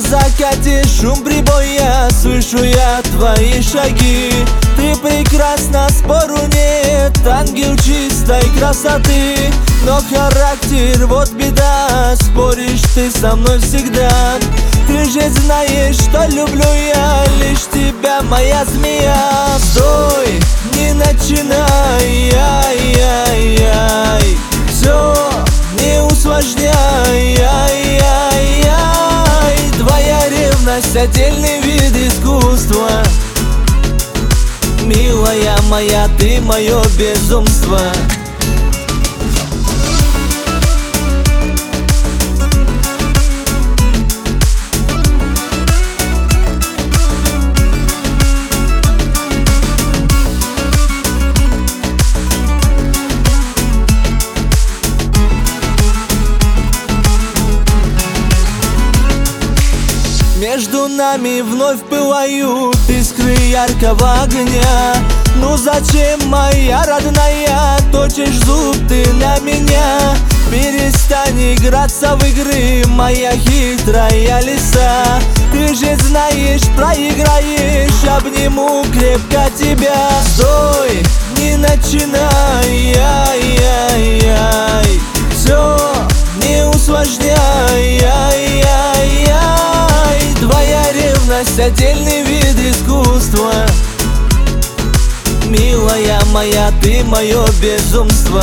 закате шум прибоя, слышу я твои шаги. Ты прекрасна, спору нет, ангел чистой красоты. Но характер, вот беда, споришь ты со мной всегда. Ты же знаешь, что люблю я лишь тебя, моя змея. Стой, не начинай, ай-яй-яй. Все, не усложняй, ай-яй-яй. Твоя ревность — отдельный вид искусства. Милая моя, ты мое безумство. Между нами вновь пылают искры яркого огня. Ну зачем, моя родная, точишь зуб ты на меня? Перестань играться в игры, моя хитрая лиса. Ты же знаешь, проиграешь, обниму крепко тебя. Стой, не начинай, ай-яй-яй. Все, не усложняй, ай-яй-яй. Твоя ревность — отдельный вид искусства. Милая моя, ты мое безумство.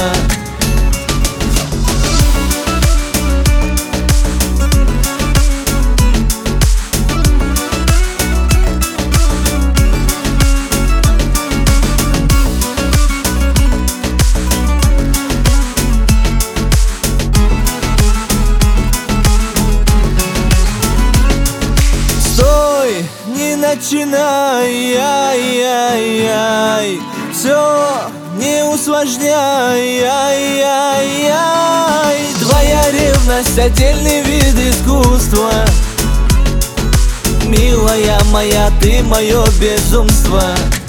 Стой, не начинай, ай-яй-яй. Все, не усложняй, ай-яй-яй. Твоя ревность — отдельный вид искусства. Милая моя, ты мое безумство.